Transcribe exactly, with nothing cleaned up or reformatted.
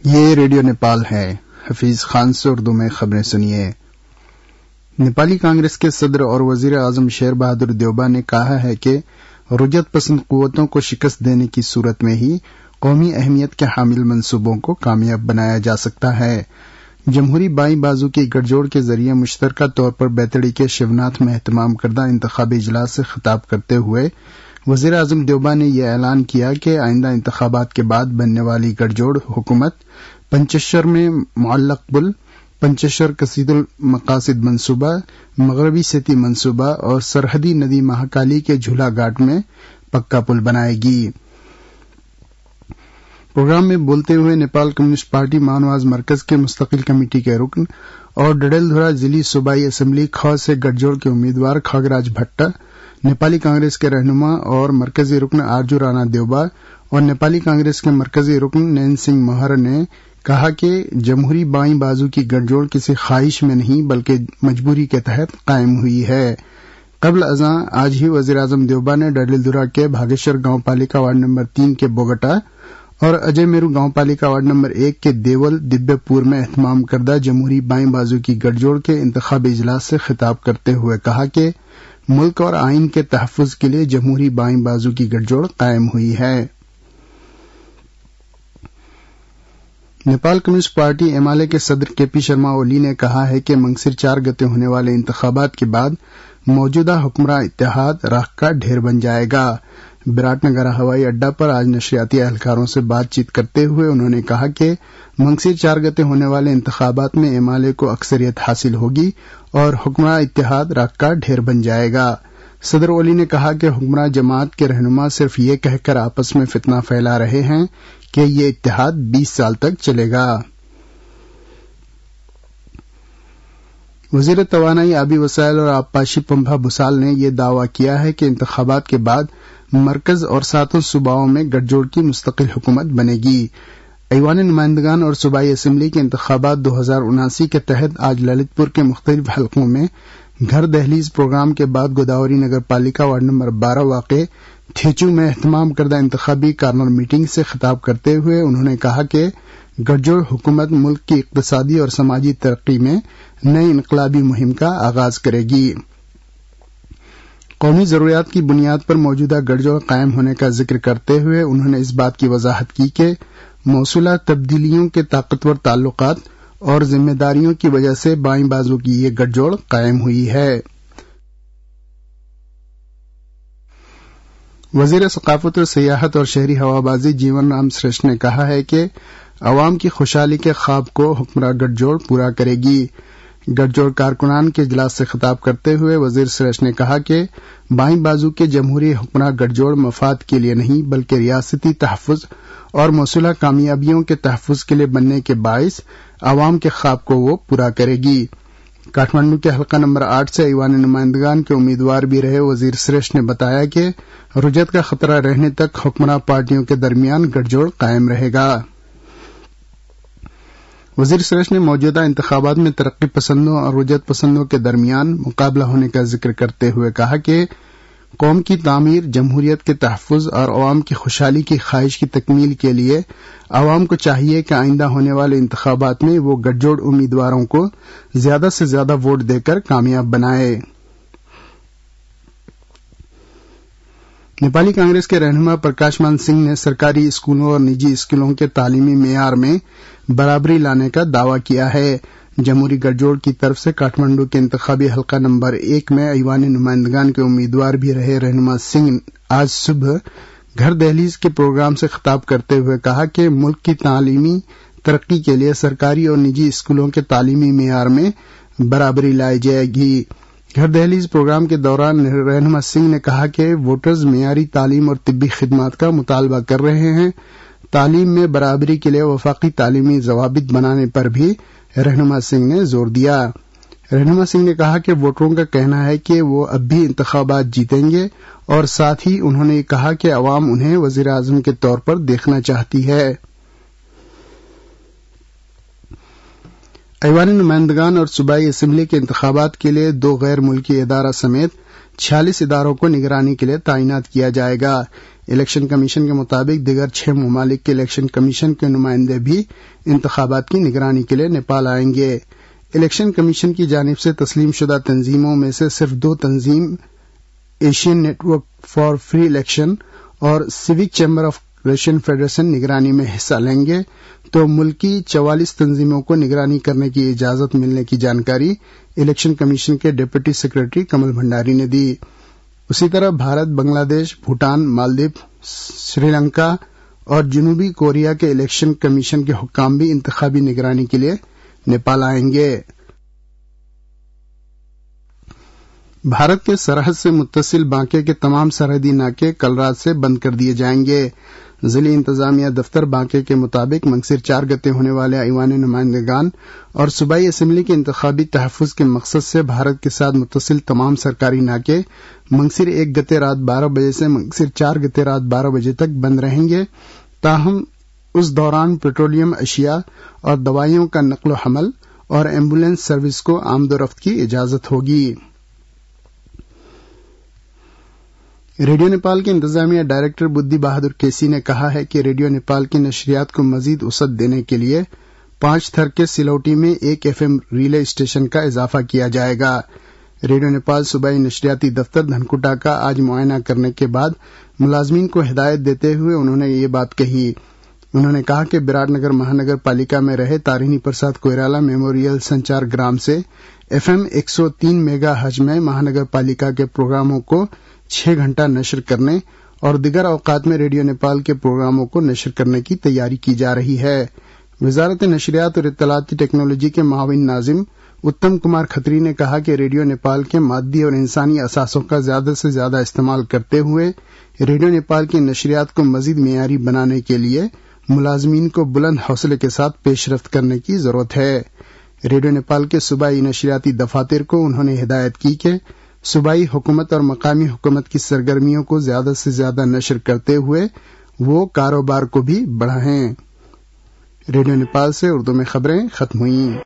یہ ریڈیو نیپال ہے۔ حفیظ خان سے اردو میں خبریں سنیے۔ نیپالی کانگریس کے صدر اور وزیر اعظم شیر بہادر دیوبا نے کہا ہے کہ رجت پسند قوتوں کو شکست دینے کی صورت میں ہی قومی اہمیت کے حامل منصوبوں کو کامیاب بنایا جا سکتا ہے۔ جمہوری بائیں بازو کی گٹھ جوڑ کے ذریعے مشترکہ طور پر بیتڑی کے شیوناتھ میں اہتمام کردہ انتخابی اجلاس سے خطاب کرتے ہوئے وزیر اعظم دیوبا نے یہ اعلان کیا کہ آئندہ انتخابات کے بعد بننے والی گٹھ جوڑ حکومت پنچشر میں معلق پل، پنچشر کثیر المقاصد منصوبہ، مغربی سیتی منصوبہ اور سرحدی ندی مہاکالی کے جھولا گھاٹ میں پکا پل بنائے گی۔ پروگرام میں بولتے ہوئے نیپال کمیونسٹ پارٹی مانواز مرکز کے مستقل کمیٹی کے رکن اور ڈڈیل دھرا ضلعی صوبائی اسمبلی خ سے گٹھ جوڑ کے امیدوار کھاگراج بھٹہ، نیپالی کانگریس کے رہنما اور مرکزی رکن آرجو رانا دیوبا اور نیپالی کانگریس کے مرکزی رکن نین سنگھ مہر نے کہا کہ جمہوری بائیں بازو کی گٹھ جوڑ کسی خواہش میں نہیں بلکہ مجبوری کے تحت قائم ہوئی ہے۔ قبل ازاں آج ہی وزیر اعظم دیوبا نے ڈڈیل دھرا کے بھاگیشور گاؤں پالیکا وارڈ نمبر تین کے بوگٹا اور اجے میرو گاؤں پالیکا وارڈ نمبر ایک کے دیول دبے پور میں اہتمام کردہ جمہوری بائیں بازو کی گٹھ جوڑ کے انتخابی اجلاس سے خطاب کرتے ہوئے کہا کہ ملک اور آئین کے تحفظ کے لیے جمہوری بائیں بازو کی گٹھ جوڑ قائم ہوئی ہے۔ Nepal communist party M L A کے صدر کے پی شرما اولی نے کہا ہے کہ منگسر چار گتے ہونے والے انتخابات کے بعد موجودہ حکمراں اتحاد راکھ کا ڈھیر بن جائے گا۔ براٹ نگر ہوائی اڈہ پر آج نشریاتی اہلکاروں سے بات چیت کرتے ہوئے انہوں نے کہا کہ منگسر چار گتے ہونے والے انتخابات میں ایم ایل اے کو اکثریت حاصل ہوگی اور حکمراں اتحاد راکھ کا ڈھیر بن جائے گا۔ صدر اولی نے کہا کہ حکمراں جماعت کے رہنما صرف یہ کہہ کر آپس میں فتنہ پھیلا رہے ہیں کہ یہ اتحاد بیس سال تک چلے گا۔ وزیر توانائی، آبی وسائل اور آبپاشی پمبا بھسال نے یہ دعویٰ کیا ہے کہ انتخابات کے بعد مرکز اور ساتوں صوباؤں میں گٹھ جوڑ کی مستقل حکومت بنے گی۔ ایوان نمائندگان اور صوبائی اسمبلی کے انتخابات دو ہزار اناسی کے تحت آج للت پور کے مختلف حلقوں میں گھر دہلیز پروگرام کے بعد گوداوری نگر پالیکا وارڈ نمبر بارہ واقع تھیچو میں اہتمام کردہ انتخابی کارنر میٹنگ سے خطاب کرتے ہوئے انہوں نے کہا کہ گٹھ جوڑ حکومت ملک کی اقتصادی اور سماجی ترقی میں نئی انقلابی مہم کا آغاز کرے گی۔ قومی ضروریات کی بنیاد پر موجودہ گٹھ جوڑ قائم ہونے کا ذکر کرتے ہوئے انہوں نے اس بات کی وضاحت کی کہ موصولہ تبدیلیوں کے طاقتور تعلقات اور ذمہ داریوں کی وجہ سے بائیں بازو کی یہ گٹھ جوڑ قائم ہوئی ہے۔ وزیر ثقافت اور سیاحت اور شہری ہوابازی جیون رام سریش نے کہا ہے کہ عوام کی خوشحالی کے خواب کو حکمراں گٹھ جوڑ پورا کرے گی۔ گٹھ جوڑ کارکنان کے اجلاس سے خطاب کرتے ہوئے وزیر سریش نے کہا کہ بائیں بازو کے جمہوری حکمراں گٹھ جوڑ مفاد کے لیے نہیں بلکہ ریاستی تحفظ اور موصولہ کامیابیوں کے تحفظ کے لیے بننے کے باعث عوام کے خواب کو وہ پورا کرے گی۔ کاٹھمانڈو کے حلقہ نمبر آٹھ سے ایوان نمائندگان کے امیدوار بھی رہے وزیر سریش نے بتایا کہ رجت کا خطرہ رہنے تک حکمراں پارٹیوں کے درمیان گٹھ جوڑ قائم رہے گا۔ وزیر سریش نے موجودہ انتخابات میں ترقی پسندوں اور رجت پسندوں کے درمیان مقابلہ ہونے کا ذکر کرتے ہوئے کہا کہ قوم کی تعمیر، جمہوریت کے تحفظ اور عوام کی خوشحالی کی خواہش کی تکمیل کے لیے عوام کو چاہیے کہ آئندہ ہونے والے انتخابات میں وہ گٹھ جوڑ امیدواروں کو زیادہ سے زیادہ ووٹ دے کر کامیاب بنائے۔ نیپالی کانگریس کے رہنما پرکاش مان سنگھ نے سرکاری اسکولوں اور نجی اسکولوں کے تعلیمی معیار میں برابری لانے کا دعویٰ کیا ہے۔ جمہوری گٹھ جوڑ کی طرف سے کاٹھمانڈو کے انتخابی حلقہ نمبر ایک میں ایوان نمائندگان کے امیدوار بھی رہے رہنما سنگھ آج صبح گھر دہلیز کے پروگرام سے خطاب کرتے ہوئے کہا کہ ملک کی تعلیمی ترقی کے لیے سرکاری اور نجی اسکولوں کے تعلیمی معیار میں برابری لائی جائے گی۔ گھر دہلیز پروگرام کے دوران رہنما سنگھ نے کہا کہ ووٹرز معیاری تعلیم اور طبی خدمات کا مطالبہ کر رہے ہیں۔ تعلیم میں برابری کے لیے وفاقی تعلیمی ضوابط بنانے پر بھی رہنما سنگھ نے زور دیا۔ رہنما سنگھ نے کہا کہ ووٹروں کا کہنا ہے کہ وہ اب بھی انتخابات جیتیں گے اور ساتھ ہی انہوں نے کہا کہ عوام انہیں وزیر اعظم کے طور پر دیکھنا چاہتی ہے۔ ایوان نمائندگان اور صوبائی اسمبلی کے انتخابات کے لیے دو غیر ملکی ادارہ سمیت چھیالیس اداروں کو نگرانی کے لیے تعینات کیا جائے گا۔ الیکشن کمیشن کے مطابق دیگر چھ ممالک کے الیکشن کمیشن کے نمائندے بھی انتخابات کی نگرانی کے لیے نیپال آئیں گے۔ الیکشن کمیشن کی جانب سے تسلیم شدہ تنظیموں میں سے صرف دو تنظیم Asian network for free election اور civic chamber of Russian federation نگرانی میں حصہ لیں گے، تو ملکی چوالیس تنظیموں کو نگرانی کرنے کی اجازت ملنے کی جانکاری الیکشن کمیشن کے ڈپٹی سیکرٹری کمل بھنڈاری نے دی۔ اسی طرح بھارت، بنگلہ دیش، بھوٹان، مالدیپ، سری لنکا اور جنوبی کوریا کے الیکشن کمیشن کے حکام بھی انتخابی نگرانی کے لیے نیپال آئیں گے۔ بھارت کے سرحد سے متصل بانکے کے تمام سرحدی ناکے کل رات سے بند کر دیے جائیں گے۔ ضلعی انتظامیہ دفتر بانکے کے مطابق منگسر چار گتے ہونے والے ایوان نمائندگان اور صوبائی اسمبلی کے انتخابی تحفظ کے مقصد سے بھارت کے ساتھ متصل تمام سرکاری ناکے منگسر ایک گتے رات بارہ بجے سے منگسر چار گتے رات بارہ بجے تک بند رہیں گے، تاہم اس دوران پیٹرولیم اشیاء اور دوائیوں کا نقل و حمل اور ایمبولینس سروس کو آمد و رفت کی اجازت ہوگی۔ ریڈیو نیپال کے انتظامیہ ڈائریکٹر بدھی بہادر کیسی نے کہا ہے کہ ریڈیو نیپال کی نشریات کو مزید وسعت دینے کے لیے پانچ تھر کے سلوٹی میں ایک ایف ایم ریلے اسٹیشن کا اضافہ کیا جائے گا۔ ریڈیو نیپال صوبائی نشریاتی دفتر دھنکوٹا کا آج معائنہ کرنے کے بعد ملازمین کو ہدایت دیتے ہوئے انہوں نے یہ بات کہی۔ انہوں نے کہا کہ برات نگر مہانگر پالیکا میں رہے تارینی پرساد کوئرالا میموریل سنچار گرام سے ایف ایم ایک سو تین میگا ہرٹز میں مہانگر پالیکا کے پروگراموں کو چھ گھنٹہ نشر کرنے اور دیگر اوقات میں ریڈیو نیپال کے پروگراموں کو نشر کرنے کی تیاری کی جا رہی ہے۔ وزارت نشریات اور اطلاعاتی ٹیکنالوجی کے معاون ناظم اتم کمار کھتری نے کہا کہ ریڈیو نیپال کے مادی اور انسانی اثاثوں کا زیادہ سے زیادہ استعمال کرتے ہوئے ریڈیو نیپال کی نشریات کو مزید معیاری بنانے کے لیے ملازمین کو بلند حوصلے کے ساتھ پیش رفت کرنے کی ضرورت ہے۔ ریڈیو نیپال کے صوبائی نشریاتی دفاتر کو انہوں نے ہدایت کی کہ صوبائی حکومت اور مقامی حکومت کی سرگرمیوں کو زیادہ سے زیادہ نشر کرتے ہوئے وہ کاروبار کو بھی بڑھائیں۔ ریڈیو نیپال سے اردو میں خبریں ختم ہوئیں۔